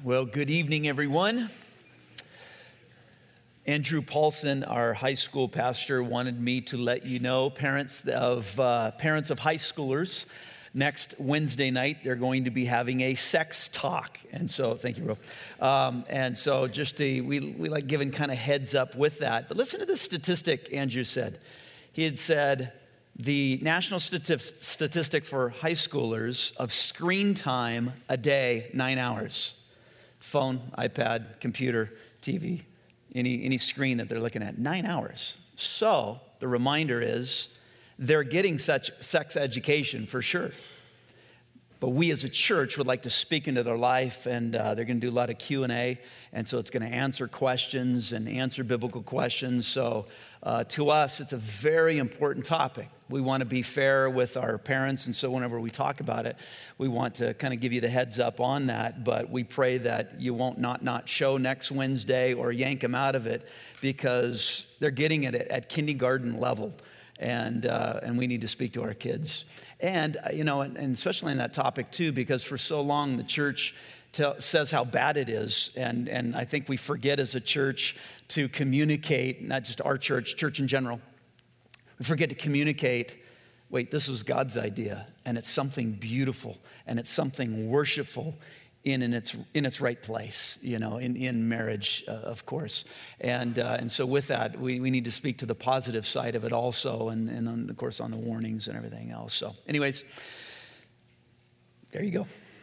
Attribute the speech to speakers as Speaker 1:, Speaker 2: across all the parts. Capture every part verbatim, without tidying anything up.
Speaker 1: Well, good evening, everyone. Andrew Paulson, our high school pastor, wanted me to let you know, parents of uh, parents of high schoolers, next Wednesday night they're going to be having a sex talk, and so thank you, bro. Um, and so just to, we we like giving kind of heads up with that. But listen to this statistic Andrew said. He had said the national stati- statistic for high schoolers of screen time a day, nine hours. Phone, iPad, computer, T V, any, any screen that they're looking at, nine hours. So the reminder is they're getting such sex education for sure. But we as a church would like to speak into their life, and uh, they're going to do a lot of Q and A, and so it's going to answer questions and answer biblical questions. So uh, to us, it's a very important topic. We want to be fair with our parents, and so whenever we talk about it, we want to kind of give you the heads up on that, but we pray that you won't not, not show next Wednesday or yank them out of it, because they're getting it at, at kindergarten level, and uh, and we need to speak to our kids. And, you know, and, and especially in that topic, too, because for so long the church tell, says how bad it is. And, and I think we forget as a church to communicate, not just our church, church in general. We forget to communicate, wait, this was God's idea, and it's something beautiful, and it's something worshipful in, in its in its right place, you know, in, in marriage, uh, of course. And uh, and so with that, we, we need to speak to the positive side of it also, and, and on, of course on the warnings and everything else. So anyways, there you go.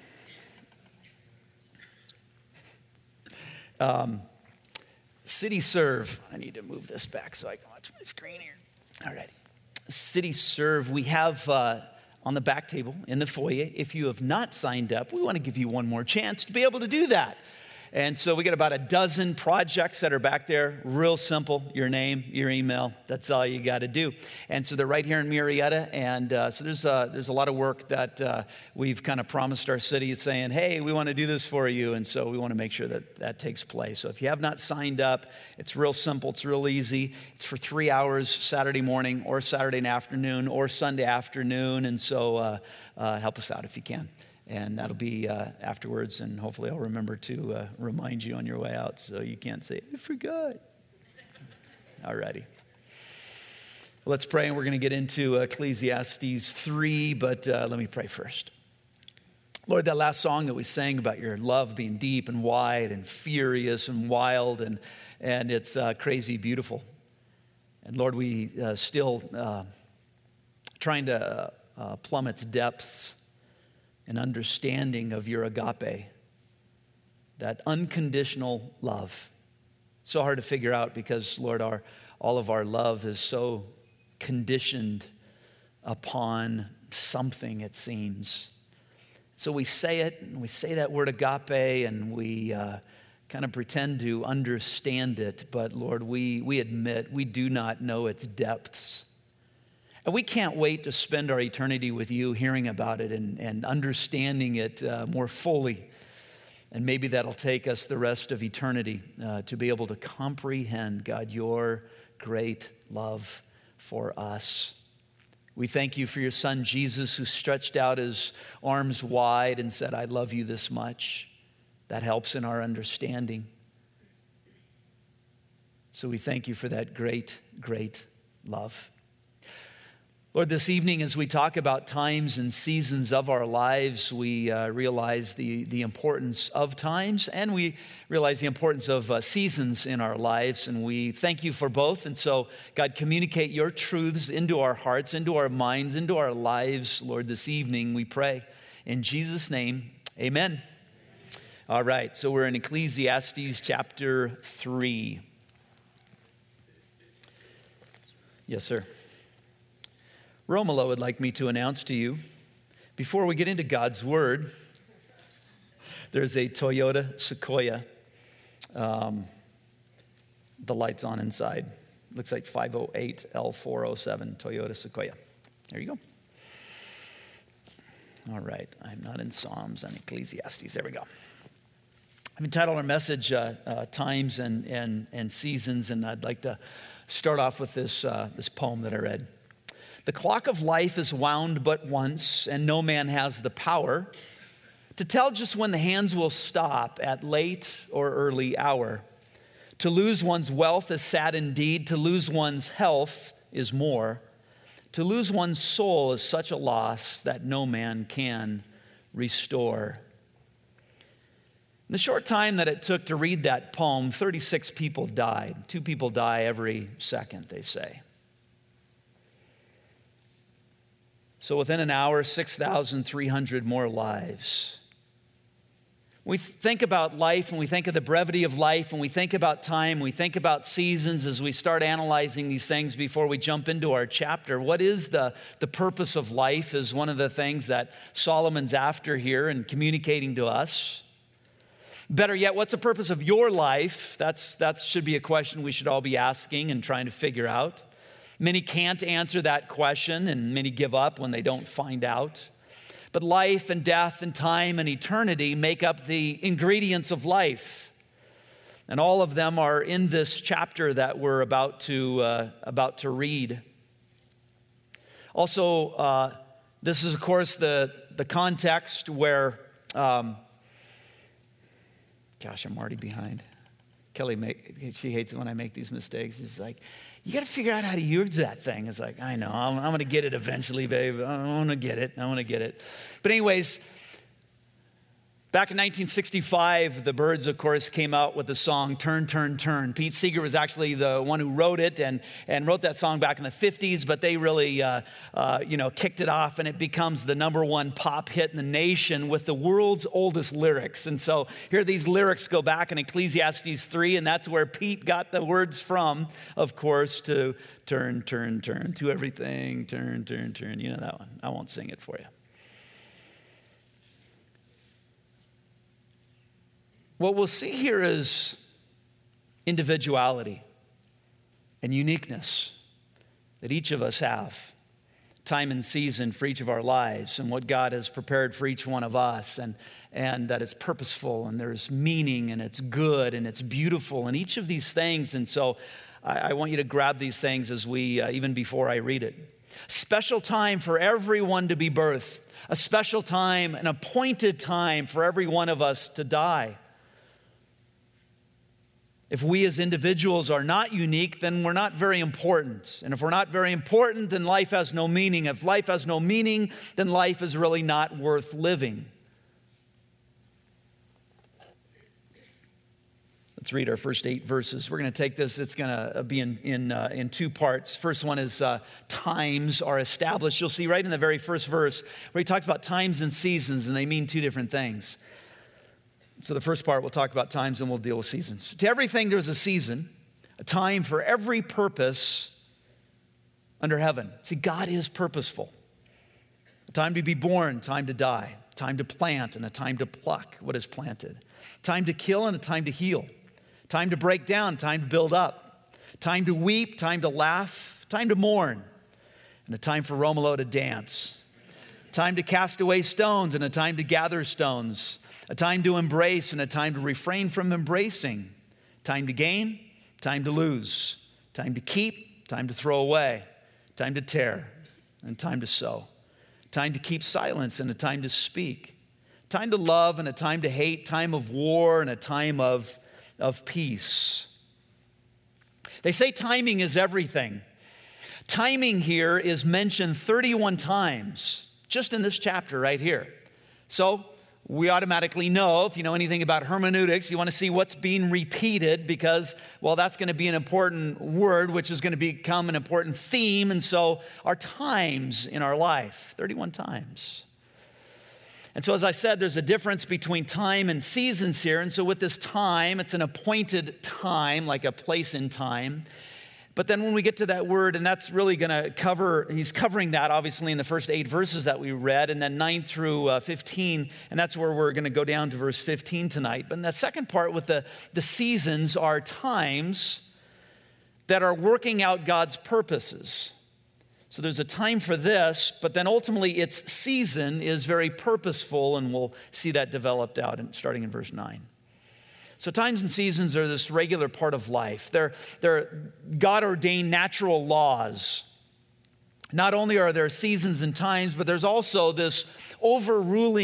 Speaker 1: Um, City Serve, I need to move this back so I can watch my screen here. All right. City Serve, we have uh, on the back table in the foyer. If you have not signed up, we want to give you one more chance to be able to do that. And so we got about a dozen projects that are back there. Real simple, your name, your email, that's all you got to do. And so they're right here in Murrieta. And uh, so there's, uh, there's a lot of work that uh, we've kind of promised our city saying, hey, we want to do this for you. And so we want to make sure that that takes place. So if you have not signed up, it's real simple, it's real easy. It's for three hours Saturday morning or Saturday afternoon or Sunday afternoon. And so uh, uh, help us out if you can. And that'll be uh, afterwards, and hopefully I'll remember to uh, remind you on your way out so you can't say, I forgot. All righty. Let's pray, and we're going to get into Ecclesiastes three, but uh, let me pray first. Lord, that last song that we sang about your love being deep and wide and furious and wild, and, and it's uh, crazy beautiful. And Lord, we uh, still uh, trying to uh, plumb its depths an understanding of your agape, that unconditional love. So hard to figure out because, Lord, our all of our love is so conditioned upon something, it seems. So we say it, and we say that word agape, and we uh, kind of pretend to understand it, but Lord, we, we admit we do not know its depths. And we can't wait to spend our eternity with you, hearing about it and, and understanding it uh, more fully. And maybe that'll take us the rest of eternity uh, to be able to comprehend, God, your great love for us. We thank you for your son, Jesus, who stretched out his arms wide and said, I love you this much. That helps in our understanding. So we thank you for that great, great love. Lord, this evening as we talk about times and seasons of our lives, we uh, realize the, the importance of times, and we realize the importance of uh, seasons in our lives, and we thank you for both. And so, God, communicate your truths into our hearts, into our minds, into our lives, Lord, this evening, we pray. In Jesus' name, amen. All right, so we're in Ecclesiastes chapter three. Yes, sir. Romulo would like me to announce to you, before we get into God's Word, there's a Toyota Sequoia. Um, the light's on inside. Looks like five oh eight L four oh seven Toyota Sequoia. There you go. All right, I'm not in Psalms, I'm in Ecclesiastes. There we go. I've entitled our message, uh, uh, Times and, and, and Seasons, and I'd like to start off with this, uh, this poem that I read. The clock of life is wound but once, and no man has the power to tell just when the hands will stop at late or early hour. To lose one's wealth is sad indeed. To lose one's health is more. To lose one's soul is such a loss that no man can restore. In the short time that it took to read that poem, thirty-six people died. Two people die every second, they say. So within an hour, six thousand three hundred more lives. We think about life and we think of the brevity of life and we think about time, we think about seasons as we start analyzing these things before we jump into our chapter. What is the, the purpose of life is one of the things that Solomon's after here and communicating to us. Better yet, what's the purpose of your life? That's, that should be a question we should all be asking and trying to figure out. Many can't answer that question and many give up when they don't find out. But life and death and time and eternity make up the ingredients of life. And all of them are in this chapter that we're about to, uh, about to read. Also, uh, this is, of course, the, the context where, um, gosh, I'm already behind. Kelly, make, she hates it when I make these mistakes. She's like, you got to figure out how to use that thing. It's like, I know, I'm, I'm going to get it eventually, babe. I want to get it. I want to get it. But anyways, back in nineteen sixty-five, the Byrds, of course, came out with the song Turn, Turn, Turn. Pete Seeger was actually the one who wrote it and, and wrote that song back in the fifties, but they really, uh, uh, you know, kicked it off, and it becomes the number one pop hit in the nation with the world's oldest lyrics. And so here these lyrics go back in Ecclesiastes three, and that's where Pete got the words from, of course, to turn, turn, turn, to everything, turn, turn, turn. You know that one. I won't sing it for you. What we'll see here is individuality and uniqueness that each of us have, time and season for each of our lives, and what God has prepared for each one of us, and, and that it's purposeful, and there's meaning, and it's good, and it's beautiful, and each of these things. And so I, I want you to grab these things as we, uh, even before I read it. Special time for everyone to be birthed, a special time, an appointed time for every one of us to die. If we as individuals are not unique, then we're not very important. And if we're not very important, then life has no meaning. If life has no meaning, then life is really not worth living. Let's read our first eight verses. We're going to take this. It's going to be in, in, uh, in two parts. First one is uh, times are established. You'll see right in the very first verse where he talks about times and seasons, and they mean two different things. So the first part, we'll talk about times and we'll deal with seasons. To everything there's a season, a time for every purpose under heaven. See, God is purposeful. A time to be born, time to die. A time to plant and a time to pluck what is planted. A time to kill and a time to heal. A time to break down, time to build up. A time to weep, time to laugh. A time to mourn. And a time for Romolo to dance. A time to cast away stones and a time to gather stones. A time to embrace and a time to refrain from embracing. Time to gain, time to lose. Time to keep, time to throw away. Time to tear and time to sow. Time to keep silence and a time to speak. Time to love and a time to hate. Time of war and a time of, of peace. They say timing is everything. Timing here is mentioned thirty-one times just in this chapter right here. So, we automatically know, if you know anything about hermeneutics, you want to see what's being repeated because, well, that's going to be an important word, which is going to become an important theme. And so our times in our life, thirty-one times. And so as I said, there's a difference between time and seasons here. And so with this time, it's an appointed time, like a place in time. But then when we get to that word, and that's really going to cover, he's covering that obviously in the first eight verses that we read, and then nine through uh, fifteen, and that's where we're going to go down to verse fifteen tonight. But in that second part with the, the seasons are times that are working out God's purposes. So there's a time for this, but then ultimately its season is very purposeful, and we'll see that developed out in, starting in verse nine. So times and seasons are this regular part of life. They're, they're God-ordained natural laws. Not only are there seasons and times, but there's also this overruling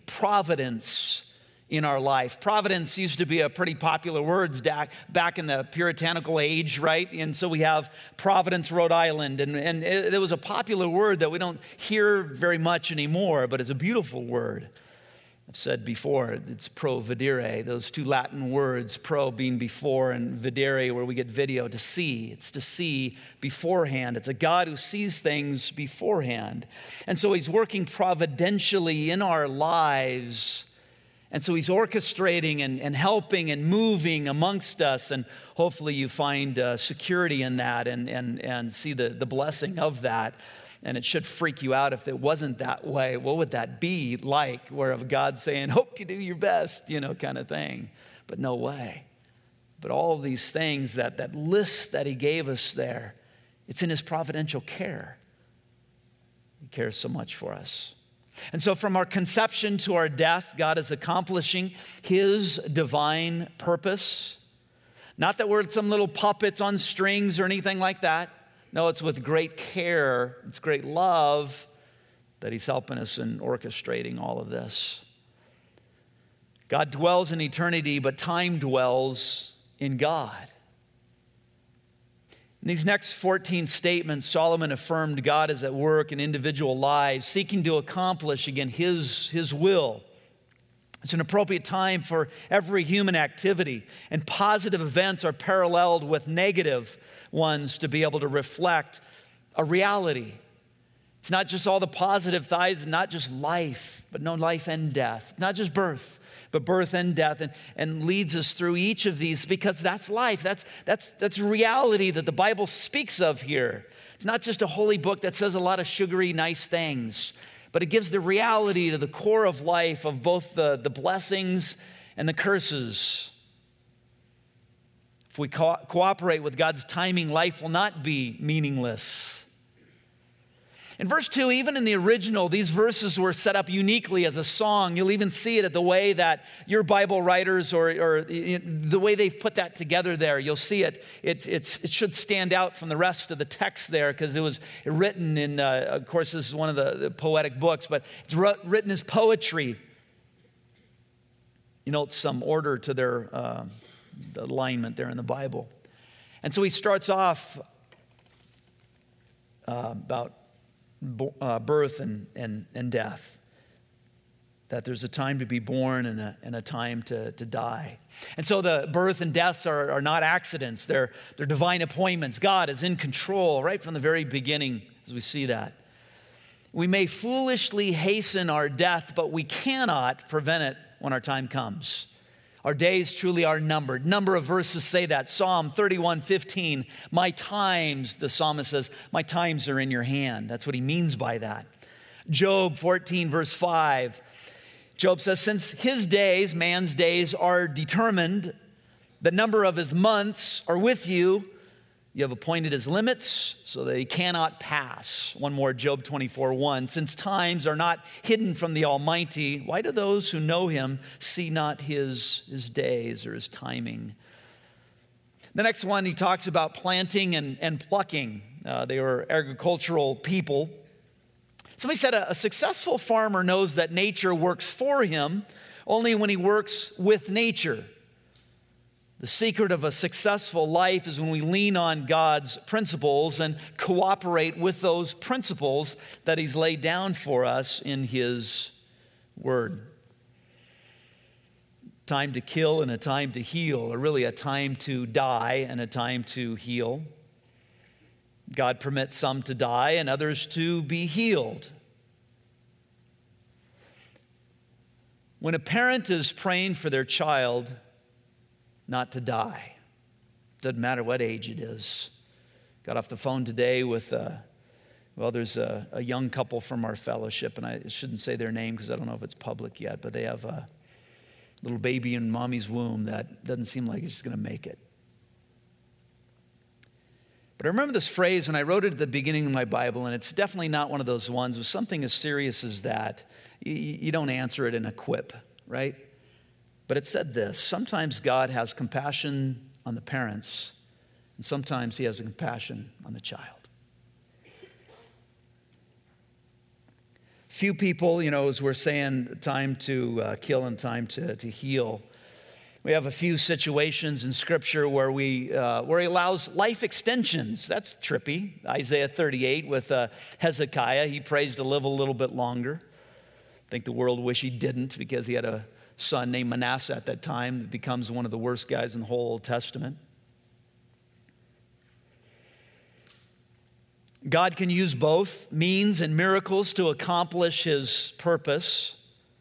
Speaker 1: providence in our life. Providence used to be a pretty popular word back in the puritanical age, right? And so we have Providence, Rhode Island, and, and it, it was a popular word that we don't hear very much anymore, but it's a beautiful word. I've said before, it's pro videre, those two Latin words, pro being before and videre, where we get video, to see. It's to see beforehand. It's a God who sees things beforehand. And so he's working providentially in our lives. And so he's orchestrating and, and helping and moving amongst us. And hopefully you find uh, security in that and, and, and see the, the blessing of that. And it should freak you out if it wasn't that way. What would that be like? Where of God saying, hope you do your best, you know, kind of thing. But no way. But all of these things, that, that list that he gave us there, it's in his providential care. He cares so much for us. And so from our conception to our death, God is accomplishing his divine purpose. Not that we're some little puppets on strings or anything like that. No, it's with great care, it's great love that he's helping us in orchestrating all of this. God dwells in eternity, but time dwells in God. In these next fourteen statements, Solomon affirmed God is at work in individual lives, seeking to accomplish, again, his, his will. It's an appropriate time for every human activity, and positive events are paralleled with negative ones to be able to reflect a reality. It's not just all the positive sides, not just life, but no, life and death. Not just birth, but birth and death, and, and leads us through each of these, because that's life. That's, that's, that's reality that the Bible speaks of here. It's not just a holy book that says a lot of sugary, nice things, but it gives the reality to the core of life, of both the, the blessings and the curses. If we co- cooperate with God's timing, life will not be meaningless. In verse two, even in the original, these verses were set up uniquely as a song. You'll even see it at the way that your Bible writers or, or the way they've put that together there. You'll see it. It, it's, it should stand out from the rest of the text there because it was written in, uh, of course, this is one of the, the poetic books, but it's written as poetry. You know, it's some order to their uh, the alignment there in the Bible. And so he starts off uh, about Uh, birth and, and, and death, that there's a time to be born and a, and a time to, to die. And so the birth and deaths are, are not accidents. They're, they're divine appointments. God is in control right from the very beginning, as we see that. We may foolishly hasten our death, but we cannot prevent it when our time comes. Our days truly are numbered. Number of verses say that. Psalm thirty-one fifteen, my times, the psalmist says, my times are in your hand. That's what he means by that. Job fourteen verse five, Job says, since his days, man's days, are determined, the number of his months are with you. You have appointed his limits so that he cannot pass. One more, Job twenty-four one. Since times are not hidden from the Almighty, why do those who know him see not his, his days or his timing? The next one, he talks about planting and, and plucking. Uh, they were agricultural people. Somebody said a, a successful farmer knows that nature works for him only when he works with nature. The secret of a successful life is when we lean on God's principles and cooperate with those principles that he's laid down for us in his word. Time to kill and a time to heal, or really a time to die and a time to heal. God permits some to die and others to be healed. When a parent is praying for their child not to die, doesn't matter what age it is. Got off the phone today with, uh, well, there's a, a young couple from our fellowship, and I shouldn't say their name because I don't know if it's public yet, but they have a little baby in mommy's womb that doesn't seem like it's going to make it. But I remember this phrase when I wrote it at the beginning of my Bible, and it's definitely not one of those ones with something as serious as that. You, you don't answer it in a quip, right? But it said this: sometimes God has compassion on the parents, and sometimes he has a compassion on the child. Few people, you know, as we're saying, time to uh, kill and time to, to heal. We have a few situations in Scripture where we uh, where he allows life extensions. That's trippy. Isaiah thirty-eight with uh, Hezekiah, he prays to live a little bit longer. I think the world wish he didn't, because he had a son named Manasseh at that time that becomes one of the worst guys in the whole Old Testament. God can use both means and miracles to accomplish his purpose.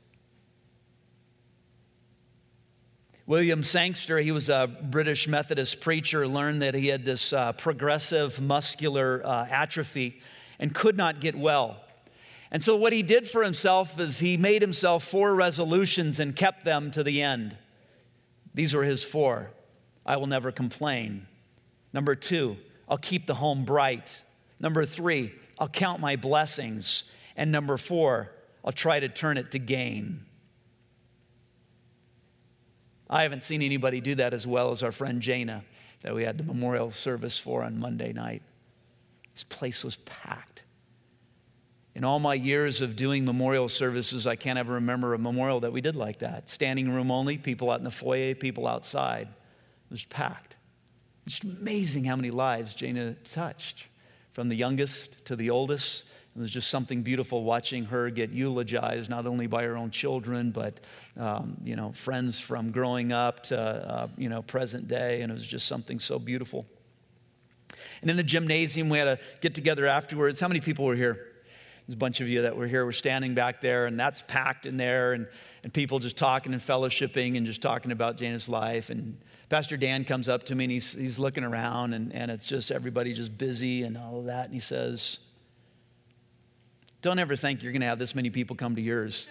Speaker 1: William Sangster, he was a British Methodist preacher, learned that he had this uh, progressive muscular uh, atrophy and could not get well. And so what he did for himself is he made himself four resolutions and kept them to the end. These were his four. I will never complain. Number two, I'll keep the home bright. Number three, I'll count my blessings. And number four, I'll try to turn it to gain. I haven't seen anybody do that as well as our friend Jana that we had the memorial service for on Monday night. This place was packed. In all my years of doing memorial services, I can't ever remember a memorial that we did like that. Standing room only, people out in the foyer, people outside. It was packed. It's amazing how many lives Jana touched, from the youngest to the oldest. It was just something beautiful watching her get eulogized, not only by her own children, but um, you know, friends from growing up to uh, you know, present day, and it was just something so beautiful. And in the gymnasium, we had a get together afterwards. How many people were here? There's a bunch of you that were here. We're standing back there, and that's packed in there, and, and people just talking and fellowshipping and just talking about Jana's life. And Pastor Dan comes up to me, and he's, he's looking around, and, and it's just everybody just busy and all of that. And he says, don't ever think you're going to have this many people come to yours.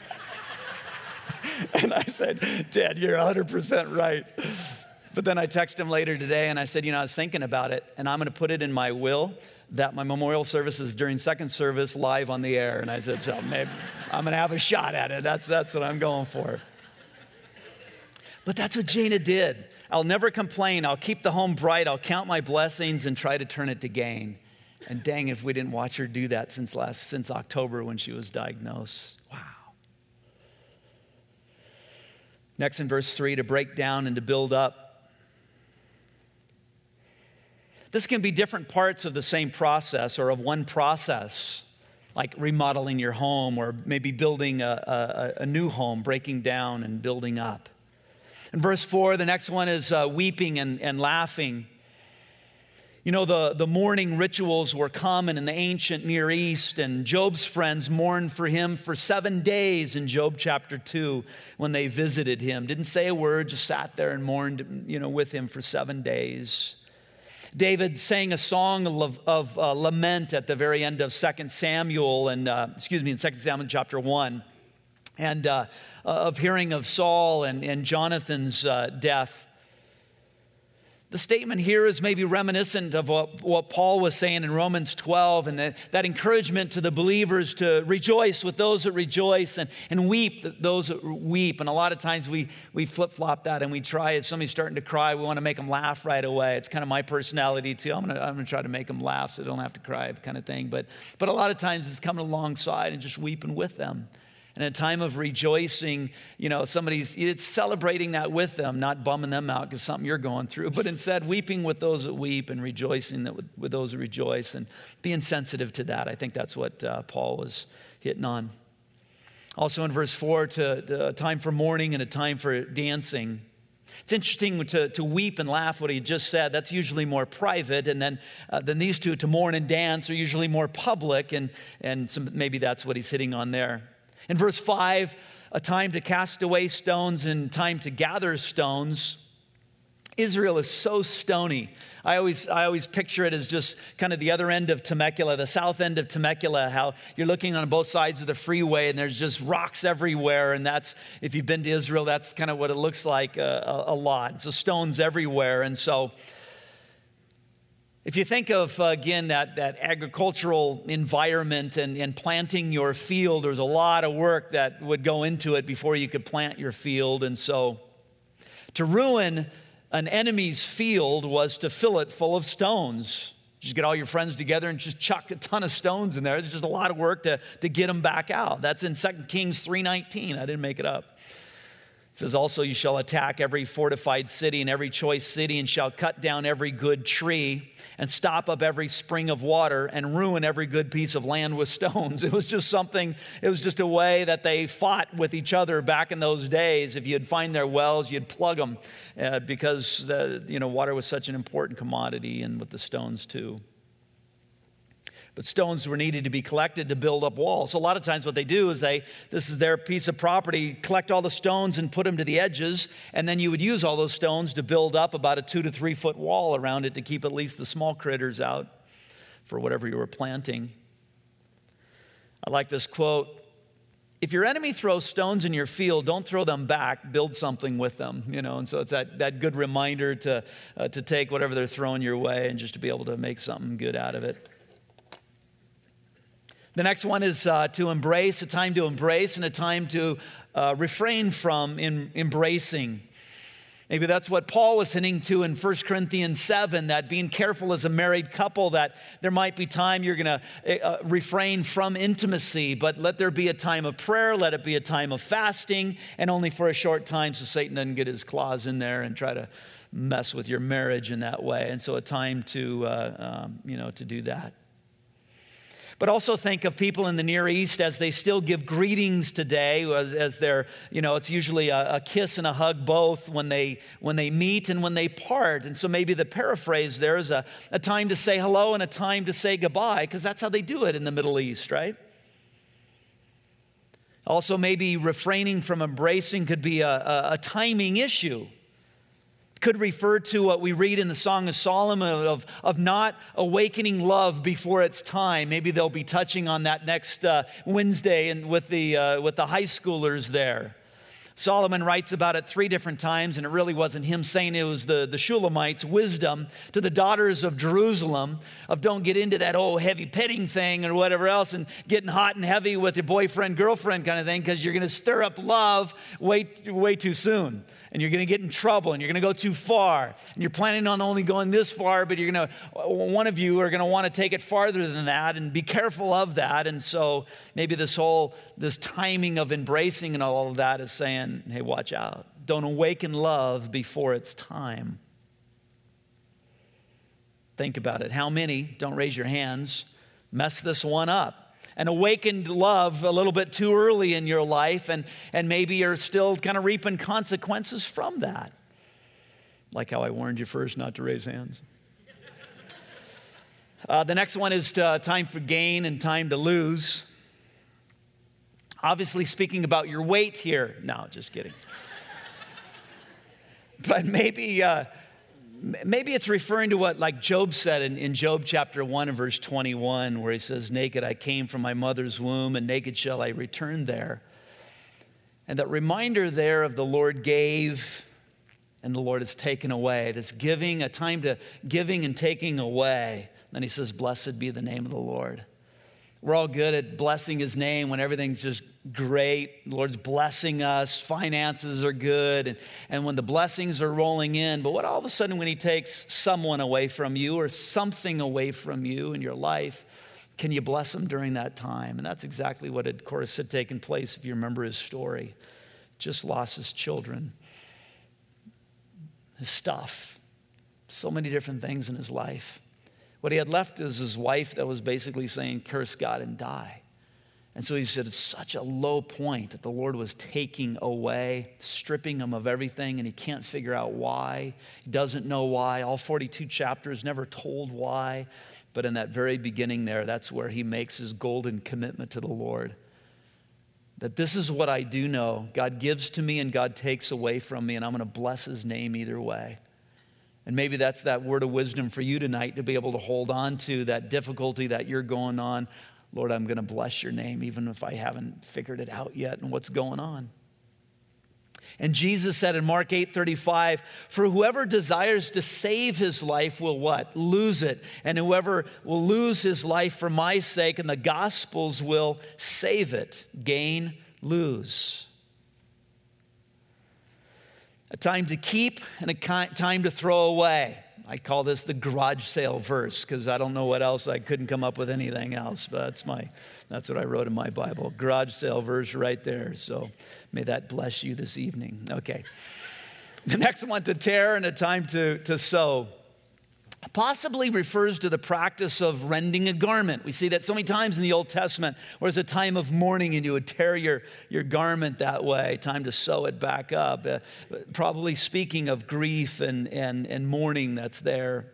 Speaker 1: And I said, Dad, you're one hundred percent right. But then I texted him later today, and I said, you know, I was thinking about it, and I'm going to put it in my will that my memorial service is during second service live on the air. And I said, so maybe I'm going to have a shot at it. That's, that's what I'm going for. But that's what Jana did. I'll never complain. I'll keep the home bright. I'll count my blessings and try to turn it to gain. And dang, if we didn't watch her do that since last, since October when she was diagnosed. Wow. Next in verse three, to break down and to build up. This can be different parts of the same process or of one process, like remodeling your home or maybe building a, a, a new home, breaking down and building up. In verse four, the next one is uh, weeping and, and laughing. You know, the, the mourning rituals were common in the ancient Near East, and Job's friends mourned for him for seven days in Job chapter two when they visited him. Didn't say a word, just sat there and mourned, you know, with him for seven days. David sang a song of, of uh, lament at the very end of Second Samuel, and uh, excuse me, in Second Samuel chapter one, and uh, of hearing of Saul and, and Jonathan's uh, death. The statement here is maybe reminiscent of what, what Paul was saying in Romans twelve, and that, that encouragement to the believers to rejoice with those that rejoice and, and weep with those that weep. And a lot of times we, we flip-flop that and we try, if somebody's starting to cry, we want to make them laugh right away. It's kind of my personality too. I'm going to I'm going to try to make them laugh so they don't have to cry kind of thing. But, but a lot of times it's coming alongside and just weeping with them. And a time of rejoicing, you know, somebody's, it's celebrating that with them, not bumming them out because something you're going through, but instead weeping with those that weep and rejoicing that with, with those that rejoice and being sensitive to that. I think that's what uh, Paul was hitting on. Also in verse four, to, to a time for mourning and a time for dancing. It's interesting to, to weep and laugh, what he just said. That's usually more private. And then, uh, then these two, to mourn and dance, are usually more public. And, and some, maybe that's what he's hitting on there. In verse five, a time to cast away stones and time to gather stones. Israel is so stony. I always, I always picture it as just kind of the other end of Temecula, the south end of Temecula, how you're looking on both sides of the freeway and there's just rocks everywhere. And that's, if you've been to Israel, that's kind of what it looks like a, a, a lot. So stones everywhere. And so if you think of, uh, again, that, that agricultural environment and, and planting your field, there's a lot of work that would go into it before you could plant your field. And so to ruin an enemy's field was to fill it full of stones. Just get all your friends together and just chuck a ton of stones in there. It's just a lot of work to, to get them back out. That's in Second Kings three nineteen. I didn't make it up. It says, also, you shall attack every fortified city and every choice city, and shall cut down every good tree and stop up every spring of water and ruin every good piece of land with stones. It was just something, it was just a way that they fought with each other back in those days. If you'd find their wells, you'd plug them uh, because the, you know, water was such an important commodity, and with the stones too. But stones were needed to be collected to build up walls. So a lot of times what they do is they, this is their piece of property, collect all the stones and put them to the edges, and then you would use all those stones to build up about a two to three foot wall around it to keep at least the small critters out for whatever you were planting. I like this quote. If your enemy throws stones in your field, don't throw them back, build something with them. You know, and so it's that, that good reminder to, uh, to take whatever they're throwing your way and just to be able to make something good out of it. The next one is uh, to embrace, a time to embrace and a time to uh, refrain from in embracing. Maybe that's what Paul was hinting to in First Corinthians seven, that being careful as a married couple, that there might be time you're going to uh, refrain from intimacy, but let there be a time of prayer, let it be a time of fasting, and only for a short time so Satan doesn't get his claws in there and try to mess with your marriage in that way. And so a time to, uh, um, you know, to do that. But also think of people in the Near East as they still give greetings today, as, as they're, you know, it's usually a, a kiss and a hug both when they when they meet and when they part. And so maybe the paraphrase there is a, a time to say hello and a time to say goodbye, because that's how they do it in the Middle East, right? Also, maybe refraining from embracing could be a, a, a timing issue. Could refer to what we read in the Song of Solomon of, of not awakening love before its time. Maybe they'll be touching on that next uh, Wednesday and with the uh, with the high schoolers there. Solomon writes about it three different times, and it really wasn't him saying it, was the, the Shulamites' wisdom to the daughters of Jerusalem of don't get into that old heavy petting thing or whatever else and getting hot and heavy with your boyfriend, girlfriend kind of thing, because you're going to stir up love way, way too soon. And you're going to get in trouble, and you're going to go too far. And you're planning on only going this far, but you're going to, one of you are going to want to take it farther than that, and be careful of that. And so maybe this whole, this timing of embracing and all of that is saying, hey, watch out. Don't awaken love before it's time. Think about it. How many, don't raise your hands, mess this one up? And awakened love a little bit too early in your life, and, and maybe you're still kind of reaping consequences from that. Like how I warned you first not to raise hands. Uh, the next one is to, time for gain and time to lose. Obviously speaking about your weight here. No, just kidding. But maybe... Uh, Maybe it's referring to what like Job said in, in Job chapter one and verse twenty-one, where he says, naked I came from my mother's womb, and naked shall I return there. And that reminder there of the Lord gave and the Lord has taken away. This giving, a time to giving and taking away. Then he says, blessed be the name of the Lord. We're all good at blessing his name when everything's just great. The Lord's blessing us. Finances are good. And, and when the blessings are rolling in. But what all of a sudden when he takes someone away from you or something away from you in your life, can you bless them during that time? And that's exactly what, had, of course, had taken place if you remember his story. Just lost his children, his stuff, so many different things in his life. What he had left is his wife that was basically saying, curse God and die. And so he said, it's such a low point that the Lord was taking away, stripping him of everything, and he can't figure out why. He doesn't know why. All forty-two chapters, never told why. But in that very beginning there, that's where he makes his golden commitment to the Lord. That this is what I do know. God gives to me and God takes away from me, and I'm going to bless his name either way. And maybe that's that word of wisdom for you tonight, to be able to hold on to that difficulty that you're going on. Lord, I'm going to bless your name even if I haven't figured it out yet and what's going on. And Jesus said in Mark eight thirty-five, for whoever desires to save his life will what? Lose it. And whoever will lose his life for my sake and the gospel's will save it. Gain, lose. A time to keep and a time to throw away. I call this the garage sale verse because I don't know what else. I couldn't come up with anything else, but that's my, that's what I wrote in my Bible. Garage sale verse right there. So may that bless you this evening. Okay. The next one, to tear and a time to, to sow, possibly refers to the practice of rending a garment. We see that so many times in the Old Testament, where there's a time of mourning and you would tear your, your garment that way, time to sew it back up. Uh, probably speaking of grief and, and, and mourning that's there.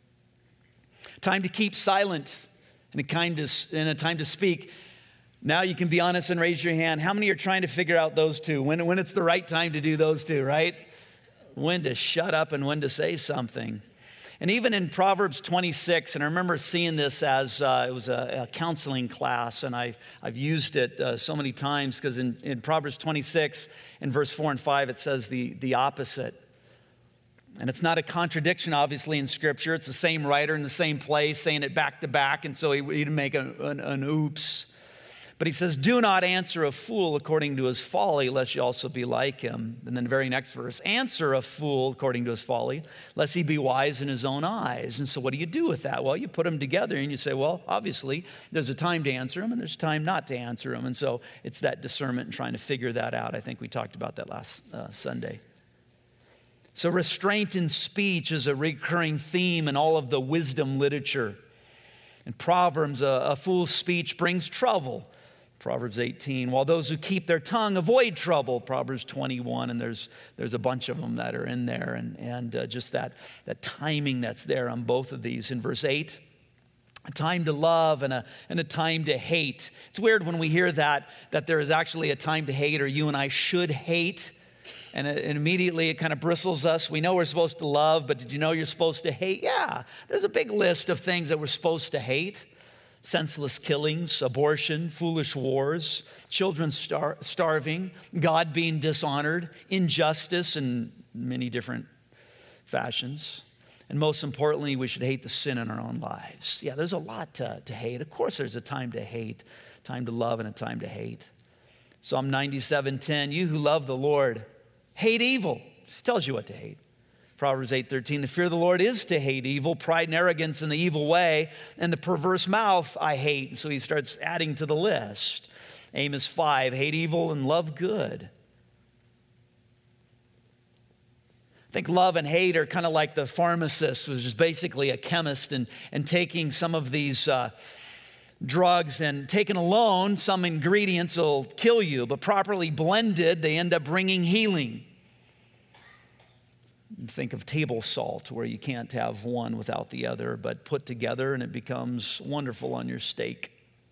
Speaker 1: Time to keep silent and a, kind of, and a time to speak. Now you can be honest and raise your hand. How many are trying to figure out those two? When, when it's the right time to do those two, right? When to shut up and when to say something. And even in Proverbs twenty-six, and I remember seeing this as uh, it was a, a counseling class, and I've, I've used it uh, so many times because in, in Proverbs twenty-six, in verse four and five, it says the, the opposite. And it's not a contradiction, obviously, in Scripture. It's the same writer in the same place saying it back to back, and so he, he didn't make a, an, an oops. But he says, do not answer a fool according to his folly, lest you also be like him. And then the very next verse, answer a fool according to his folly, lest he be wise in his own eyes. And so what do you do with that? Well, you put them together and you say, well, obviously, there's a time to answer them and there's a time not to answer them. And so it's that discernment and trying to figure that out. I think we talked about that last uh, Sunday. So restraint in speech is a recurring theme in all of the wisdom literature. In Proverbs, a, a fool's speech brings trouble. Proverbs eighteen, while those who keep their tongue avoid trouble. Proverbs twenty-one, and there's there's a bunch of them that are in there, and, and uh, just that, that timing that's there on both of these. In verse eight, a time to love and a, and a time to hate. It's weird when we hear that, that there is actually a time to hate, or you and I should hate, and, it, and immediately it kind of bristles us. We know we're supposed to love, but did you know you're supposed to hate? Yeah, there's a big list of things that we're supposed to hate. Senseless killings, abortion, foolish wars, children star- starving, God being dishonored, injustice in many different fashions. And most importantly, we should hate the sin in our own lives. Yeah, there's a lot to, to hate. Of course, there's a time to hate, time to love, and a time to hate. Psalm ninety-seven ten, you who love the Lord, hate evil. It tells you what to hate. Proverbs eight thirteen, the fear of the Lord is to hate evil, pride and arrogance in the evil way, and the perverse mouth I hate. And so he starts adding to the list. Amos five, hate evil and love good. I think love and hate are kind of like the pharmacist, which is basically a chemist, and, and taking some of these uh, drugs and taken alone, some ingredients will kill you, but properly blended, they end up bringing healing. Think of table salt, where you can't have one without the other, but put together and it becomes wonderful on your steak.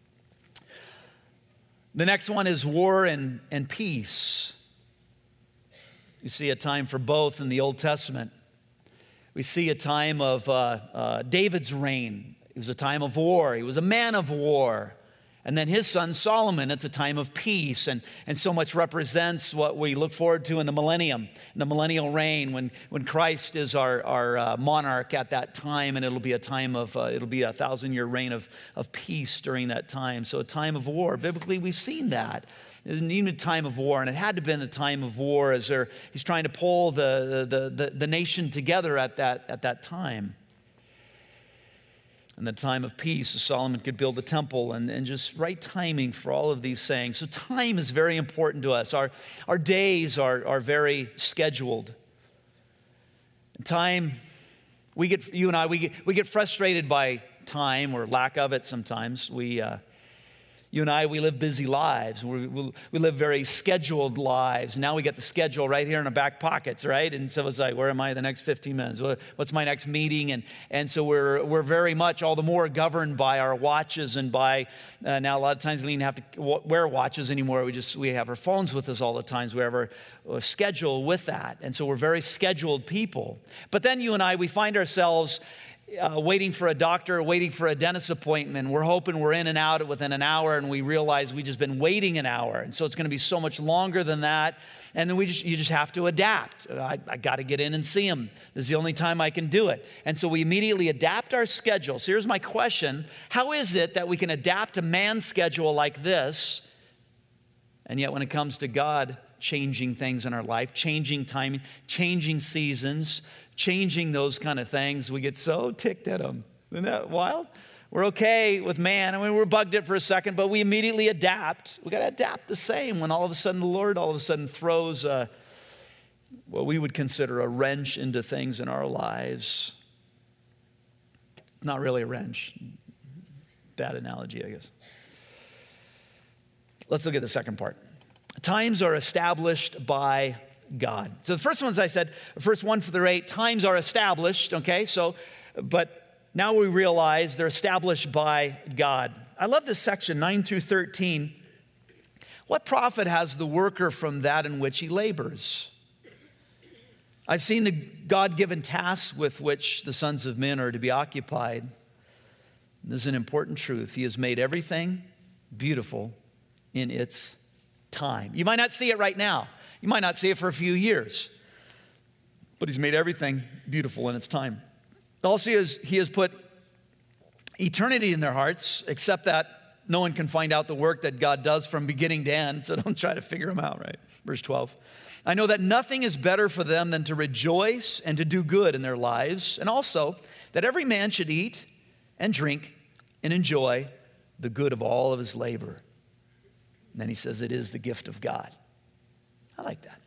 Speaker 1: The next one is war and, and peace. You see a time for both in the Old Testament. We see a time of uh, uh, David's reign. It was a time of war. He was a man of war. And then his son Solomon, it's a time of peace. And, and so much represents what we look forward to in the millennium, in the millennial reign, when, when Christ is our, our uh, monarch at that time. And it'll be a time of, uh, it'll be a thousand year reign of, of peace during that time. So a time of war. Biblically, we've seen that. It was even a time of war, and it had to have been a time of war as he's trying to pull the, the, the, the nation together at that, at that time. In the time of peace, Solomon could build the temple, and, and just right timing for all of these things. So time is very important to us. Our, our days are, are very scheduled. And time, we get, you and I, we get, we get frustrated by time or lack of it sometimes. We, uh, you and I, we live busy lives. We, we, we live very scheduled lives. Now we get the schedule right here in our back pockets, right? And so it's like, where am I the next fifteen minutes? What's my next meeting? And, and so we're, we're very much all the more governed by our watches and by, uh, now a lot of times we don't have to wear watches anymore. We just, we have our phones with us all the time. So we have our schedule with that. And so we're very scheduled people. But then you and I, we find ourselves Uh, waiting for a doctor, waiting for a dentist appointment. We're hoping we're in and out within an hour, and we realize we've just been waiting an hour. And so it's going to be so much longer than that. And then we just you just have to adapt. I, I got to get in and see him. This is the only time I can do it. And so we immediately adapt our schedule. So here's my question. How is it that we can adapt a man's schedule like this, and yet when it comes to God changing things in our life, changing timing, changing seasons, changing those kind of things, we get so ticked at him. Isn't that wild? We're okay with man. I mean, we're bugged it for a second, but we immediately adapt. We got to adapt the same when all of a sudden the Lord all of a sudden throws a, what we would consider a wrench into things in our lives. Not really a wrench. Bad analogy, I guess. Let's look at the second part. Times are established by God. So the first ones I said, first one for the eight, times are established, okay? So, but now we realize they're established by God. I love this section, nine through thirteen. What profit has the worker from that in which he labors? I've seen the God-given tasks with which the sons of men are to be occupied. This is an important truth. He has made everything beautiful in its time. You might not see it right now. You might not see it for a few years. But he's made everything beautiful in its time. Also, he has, he has put eternity in their hearts, except that no one can find out the work that God does from beginning to end, so don't try to figure them out, right? Verse twelve. I know that nothing is better for them than to rejoice and to do good in their lives, and also that every man should eat and drink and enjoy the good of all of his labor. And then he says it is the gift of God. I like that.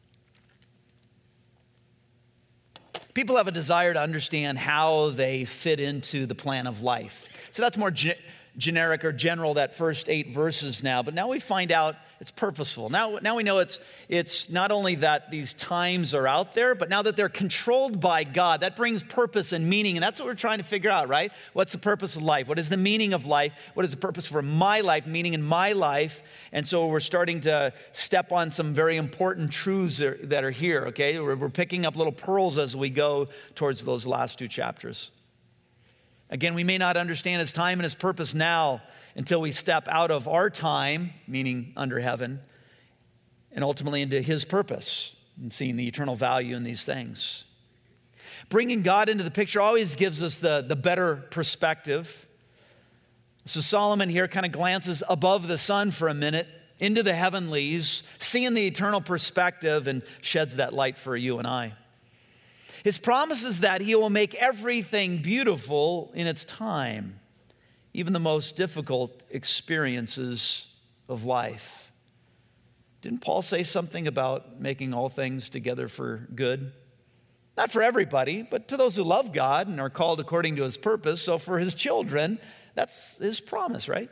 Speaker 1: People have a desire to understand how they fit into the plan of life. So that's more ge- generic or general, that first eight verses now. But now we find out it's purposeful. Now, now we know it's, it's not only that these times are out there, but now that they're controlled by God, that brings purpose and meaning. And that's what we're trying to figure out, right? What's the purpose of life? What is the meaning of life? What is the purpose for my life, meaning in my life? And so we're starting to step on some very important truths that are here, okay? We're, we're picking up little pearls as we go towards those last two chapters. Again, we may not understand his time and his purpose now until we step out of our time, meaning under heaven, and ultimately into his purpose and seeing the eternal value in these things. Bringing God into the picture always gives us the, the better perspective. So Solomon here kind of glances above the sun for a minute, into the heavenlies, seeing the eternal perspective, and sheds that light for you and I. His promise is that he will make everything beautiful in its time, even the most difficult experiences of life. Didn't Paul say something about making all things together for good? Not for everybody, but to those who love God and are called according to his purpose. So for his children, that's his promise, right?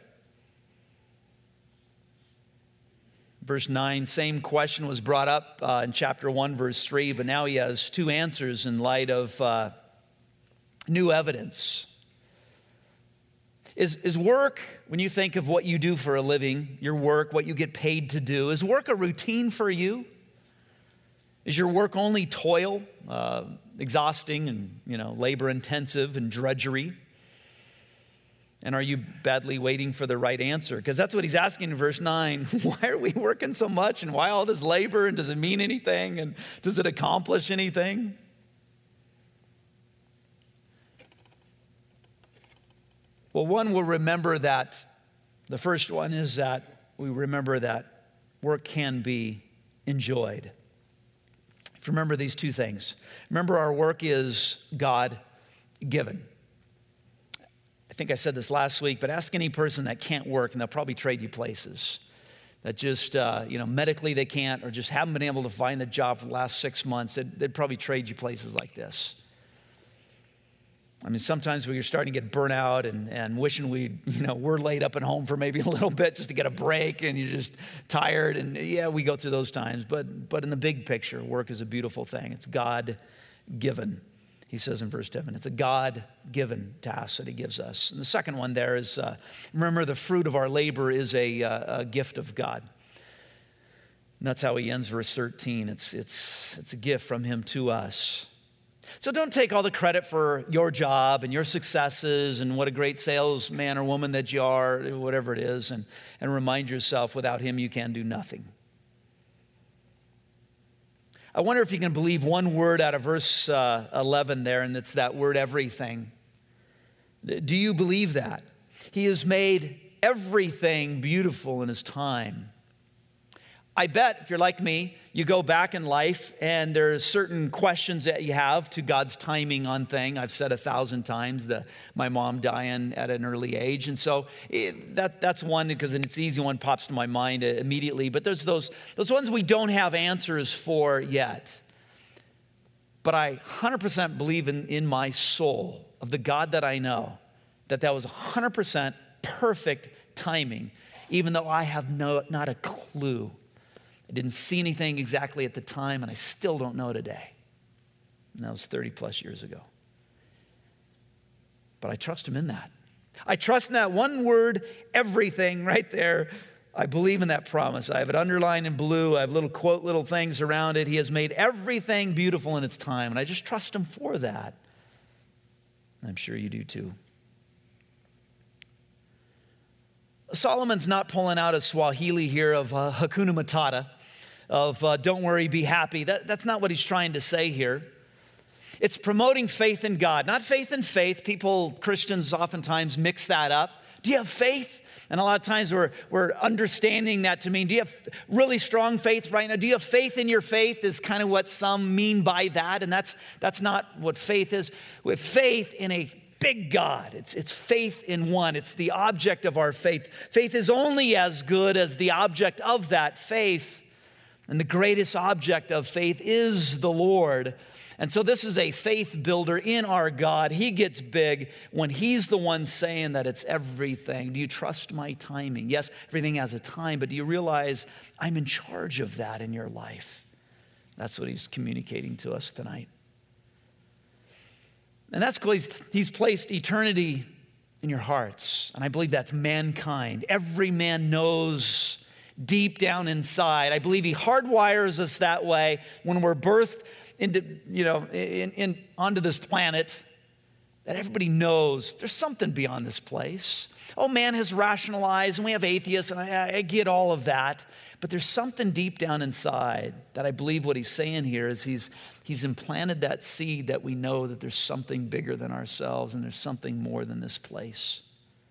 Speaker 1: Verse nine, same question was brought up uh, in chapter one, verse three, but now he has two answers in light of uh, new evidence. Is, is work, when you think of what you do for a living, your work, what you get paid to do, is work a routine for you? Is your work only toil, uh, exhausting and, you know, labor intensive and drudgery? And are you badly waiting for the right answer? Because that's what he's asking in verse nine. Why are we working so much? And why all this labor? And does it mean anything? And does it accomplish anything? Well, one will remember that. The first one is that we remember that work can be enjoyed. If you remember these two things. Remember, our work is God-given. I think I said this last week, but ask any person that can't work, and they'll probably trade you places. That just, uh, you know, medically they can't, or just haven't been able to find a job for the last six months. They'd, they'd probably trade you places like this. I mean, sometimes when you're starting to get burnt out and, and wishing we, you know, we're laid up at home for maybe a little bit just to get a break, and you're just tired, and yeah, we go through those times. But, but in the big picture, work is a beautiful thing. It's God-given. He says in verse seven, it's a God-given task that he gives us. And the second one there is, uh, remember, the fruit of our labor is a, uh, a gift of God. And that's how he ends verse thirteen. It's, it's, it's a gift from him to us. So don't take all the credit for your job and your successes and what a great salesman or woman that you are, whatever it is, and, and remind yourself without him you can do nothing. I wonder if you can believe one word out of verse uh, eleven there, and it's that word everything. Do you believe that? He has made everything beautiful in his time. I bet if you're like me, you go back in life and there's certain questions that you have to God's timing on thing. I've said a thousand times the my mom dying at an early age. And so it, that that's one because it's easy, one pops to my mind immediately. But there's those, those ones we don't have answers for yet. But I one hundred percent believe in, in my soul of the God that I know, that that was one hundred percent perfect timing, even though I have no, not a clue. I didn't see anything exactly at the time, and I still don't know today. And that was thirty plus years ago. But I trust him in that. I trust in that one word, everything, right there. I believe in that promise. I have it underlined in blue. I have little quote, little things around it. He has made everything beautiful in its time, and I just trust him for that. I'm sure you do too. Solomon's not pulling out a Swahili here of uh, Hakuna Matata, of uh, don't worry, be happy. That, that's not what he's trying to say here. It's promoting faith in God, not faith in faith. People, Christians oftentimes mix that up. Do you have faith? And a lot of times we're, we're understanding that to mean, do you have really strong faith right now? Do you have faith in your faith is kind of what some mean by that. And that's, that's not what faith is. With faith in a big God. It's, it's faith in one. It's the object of our faith. Faith is only as good as the object of that faith. And the greatest object of faith is the Lord. And so this is a faith builder in our God. He gets big when he's the one saying that it's everything. Do you trust my timing? Yes, everything has a time, but do you realize I'm in charge of that in your life? That's what he's communicating to us tonight. And that's because he's, he's placed eternity in your hearts. And I believe that's mankind. Every man knows deep down inside. I believe he hardwires us that way when we're birthed into, you know, in, in, onto this planet, that everybody knows there's something beyond this place. Oh, man has rationalized, and we have atheists, and I, I get all of that. But there's something deep down inside that I believe what he's saying here is he's, he's implanted that seed that we know that there's something bigger than ourselves and there's something more than this place.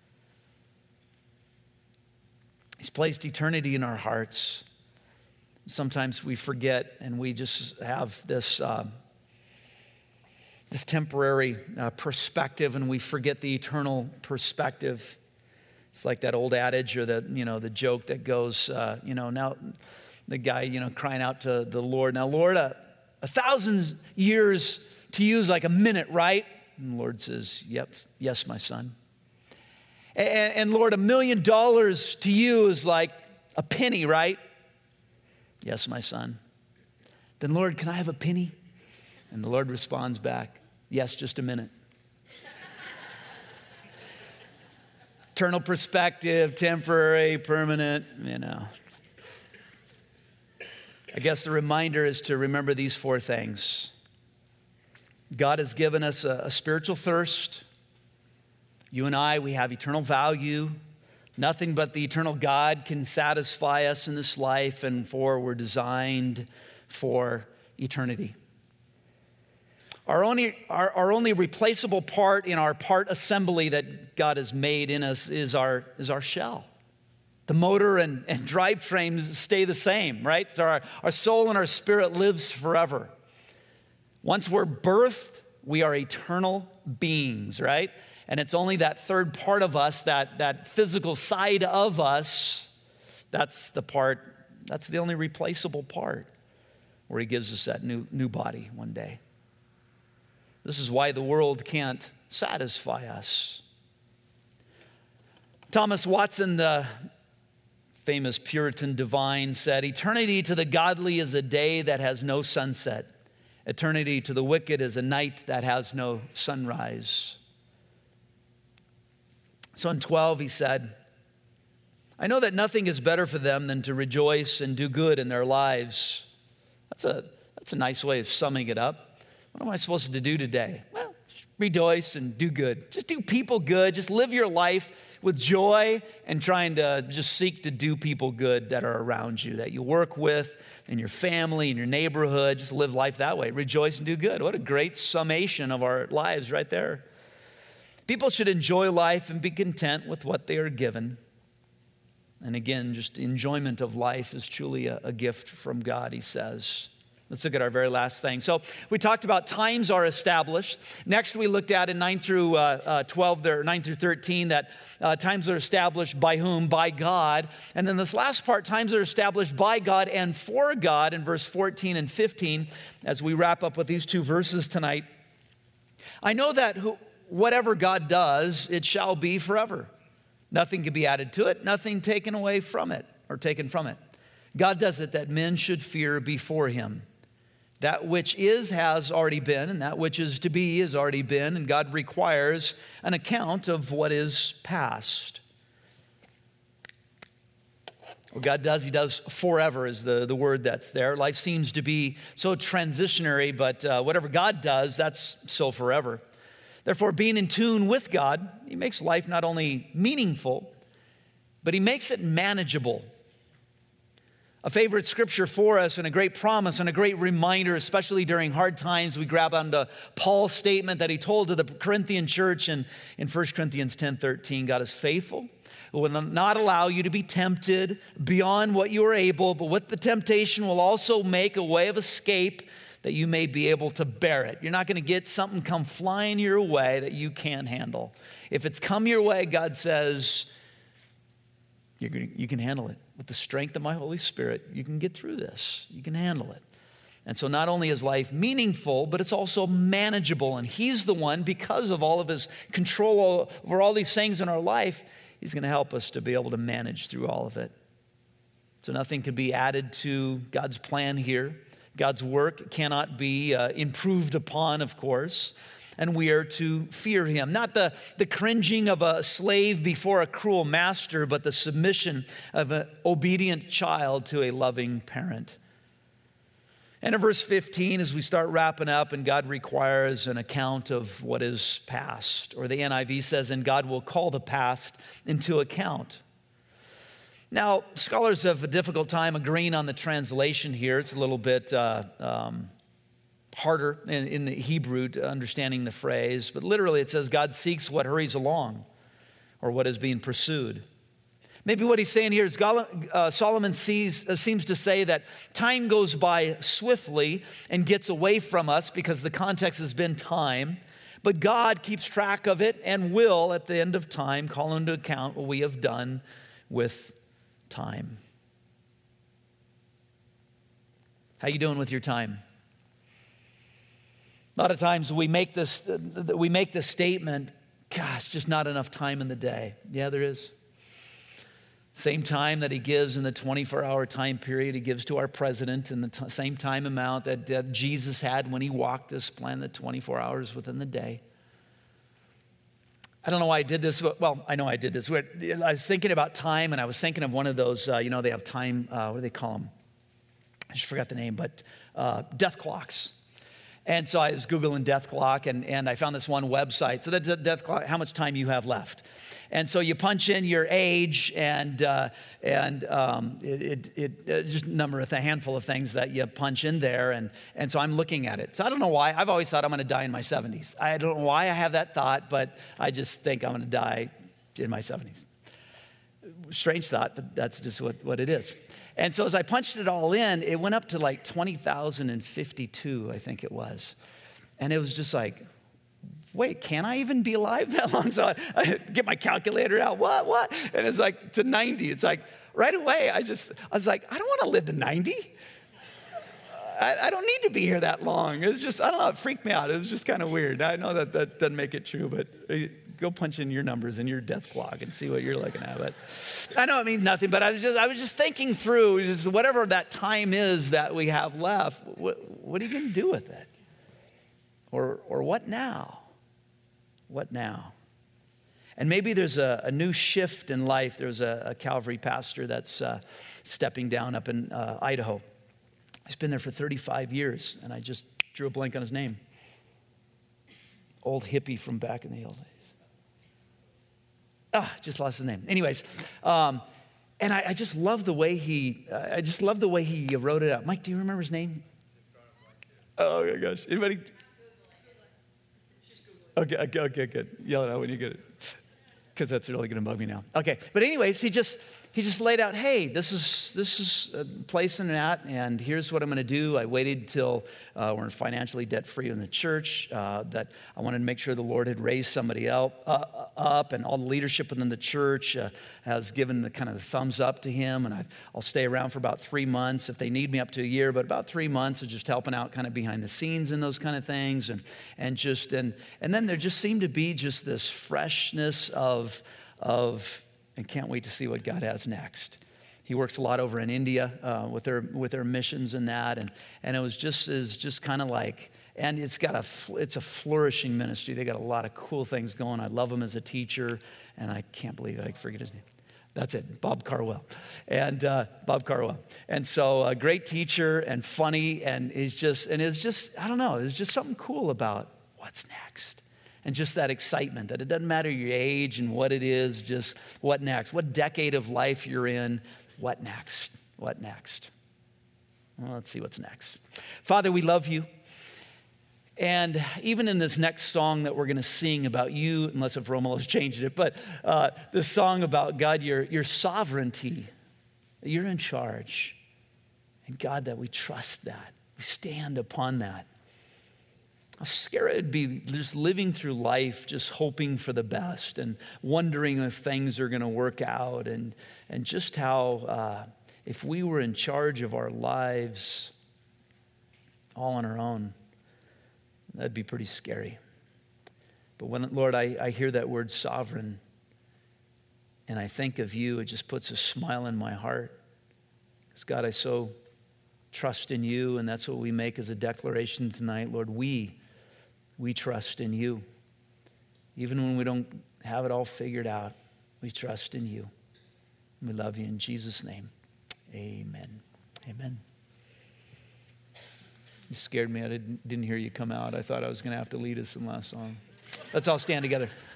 Speaker 1: He's placed eternity in our hearts. Sometimes we forget and we just have this, uh, this temporary uh, perspective and we forget the eternal perspective. It's like that old adage or the, you know, the joke that goes, uh, you know, now the guy, you know, crying out to the Lord, now, Lord, a, a thousand years to you is like a minute, right? And the Lord says, yep, yes, my son. And, and Lord, a million dollars to you is like a penny, right? Yes, my son. Then, Lord, can I have a penny? And the Lord responds back, yes, just a minute. Eternal perspective, temporary, permanent, you know. I guess the reminder is to remember these four things. God has given us a, a spiritual thirst. You and I, we have eternal value. Nothing but the eternal God can satisfy us in this life, and for we're designed for eternity. Our only, our, our only replaceable part in our part assembly that God has made in us is our, is our shell. The motor and, and drivetrains stay the same, right? So our, our soul and our spirit lives forever. Once we're birthed, we are eternal beings, right? And it's only that third part of us, that, that physical side of us, that's the part, that's the only replaceable part where he gives us that new, new body one day. This is why the world can't satisfy us. Thomas Watson, the famous Puritan divine, said, eternity to the godly is a day that has no sunset. Eternity to the wicked is a night that has no sunrise. So in twelve, he said, I know that nothing is better for them than to rejoice and do good in their lives. That's a, that's a nice way of summing it up. What am I supposed to do today? Well, just rejoice and do good. Just do people good. Just live your life with joy and trying to just seek to do people good that are around you, that you work with, in your family, in your neighborhood. Just live life that way. Rejoice and do good. What a great summation of our lives right there. People should enjoy life and be content with what they are given. And again, just enjoyment of life is truly a, a gift from God, he says. Let's look at our very last thing. So we talked about times are established. Next, we looked at in nine through twelve, there, nine through thirteen, that uh, times are established by whom? By God. And then this last part, times are established by God and for God in verse fourteen and fifteen, as we wrap up with these two verses tonight. I know that who, whatever God does, it shall be forever. Nothing can be added to it, nothing taken away from it or taken from it. God does it that men should fear before him. That which is has already been, and that which is to be has already been, and God requires an account of what is past. What God does, he does forever is the, the word that's there. Life seems to be so transitionary, but uh, whatever God does, that's so forever. Therefore, being in tune with God, he makes life not only meaningful, but he makes it manageable. A favorite scripture for us and a great promise and a great reminder, especially during hard times, we grab onto Paul's statement that he told to the Corinthian church in, in First Corinthians ten thirteen. God is faithful, who will not allow you to be tempted beyond what you are able, but with the temptation will also make a way of escape that you may be able to bear it. You're not going to get something come flying your way that you can't handle. If it's come your way, God says, you're gonna, you can handle it. With the strength of my Holy Spirit, you can get through this. You can handle it. And so not only is life meaningful, but it's also manageable. And he's the one, because of all of his control over all these things in our life, he's going to help us to be able to manage through all of it. So nothing can be added to God's plan here. God's work cannot be uh, improved upon, of course. And we are to fear him. Not the, the cringing of a slave before a cruel master, but the submission of an obedient child to a loving parent. And in verse fifteen, as we start wrapping up, and God requires an account of what is past, or the N I V says, and God will call the past into account. Now, scholars have a difficult time agreeing on the translation here. It's a little bit uh, um, harder in, in the Hebrew to understanding the phrase, but literally it says God seeks what hurries along, or what is being pursued. Maybe what he's saying here is uh, Solomon sees, uh, seems to say that time goes by swiftly and gets away from us because the context has been time, but God keeps track of it and will, at the end of time, call into account what we have done with time. How you doing with your time? A lot of times we make this we make this statement, gosh, just not enough time in the day. Yeah, there is. Same time that he gives in the twenty-four hour time period he gives to our president, and the t- same time amount that, that Jesus had when he walked this planet, twenty-four hours within the day. I don't know why I did this. Well, I know I did this. I was thinking about time, and I was thinking of one of those, uh, you know, they have time, uh, what do they call them? I just forgot the name, but uh, death clocks. And so I was Googling death clock, and, and I found this one website. So that's death clock, how much time you have left. And so you punch in your age and uh, and um, it, it, it just a number of a handful of things that you punch in there. And, and so I'm looking at it. So I don't know why. I've always thought I'm going to die in my seventies. I don't know why I have that thought, but I just think I'm going to die in my seventies. Strange thought, but that's just what, what it is. And so as I punched it all in, it went up to like twenty thousand fifty-two, I think it was. And it was just like, wait, can I even be alive that long? So I, I get my calculator out, what, what? And it's like to ninety. It's like right away, I just, I was like, I don't want to live to ninety. I, I don't need to be here that long. It's just, I don't know, it freaked me out. It was just kind of weird. I know that that doesn't make it true, but go punch in your numbers in your death clock and see what you're looking at. But I know it means nothing, but I was just, I was just thinking through just whatever that time is that we have left, what, what are you going to do with it? Or, or what now? What now? And maybe there's a, a new shift in life. There's a, a Calvary pastor that's uh, stepping down up in uh, Idaho. He's been there for thirty-five years, and I just drew a blank on his name. Old hippie from back in the old days. Ah, just lost his name. Anyways, um, and I, I just love the way he, I just love the way he wrote it out. Mike, do you remember his name? Oh my gosh, anybody? Okay, okay, okay, good. Yell it out when you get it. because that's really going to bug me now. Okay, but anyways, he just he just laid out, hey, this is this is a place and that, and here's what I'm going to do. I waited till uh, we're financially debt-free in the church, uh, that I wanted to make sure the Lord had raised somebody else, uh, up, and all the leadership within the church uh, has given the kind of the thumbs up to him, and I, I'll stay around for about three months if they need me, up to a year, but about three months of just helping out kind of behind the scenes and those kind of things, and and just and and then there just seemed to be just this freshness of of. And can't wait to see what God has next. He works a lot over in India uh, with their with their missions and that, and and it was just is just kind of like, and it's got a it's a flourishing ministry. They got a lot of cool things going. I love him as a teacher, and I can't believe I forget his name. That's it, Bob Carwell, and uh, Bob Carwell, and so a great teacher and funny, and he's just and it's just I don't know, there's just something cool about what's next. And just that excitement that it doesn't matter your age and what it is, just what next? What decade of life you're in, what next? What next? Well, let's see what's next. Father, we love you. And even in this next song that we're going to sing about you, unless if Romolo's changed it, but uh, this song about God, your, your sovereignty, you're in charge. And God, that we trust that. We stand upon that. How scary it'd be just living through life, just hoping for the best and wondering if things are going to work out, and, and just how uh, if we were in charge of our lives all on our own, that'd be pretty scary. But when, Lord, I, I hear that word sovereign and I think of you, it just puts a smile in my heart. Because God, I so trust in you, and that's what we make as a declaration tonight. Lord, we We trust in you. Even when we don't have it all figured out, we trust in you. We love you in Jesus' name. Amen. Amen. You scared me. I didn't, didn't hear you come out. I thought I was going to have to lead us in the last song. Let's all stand together.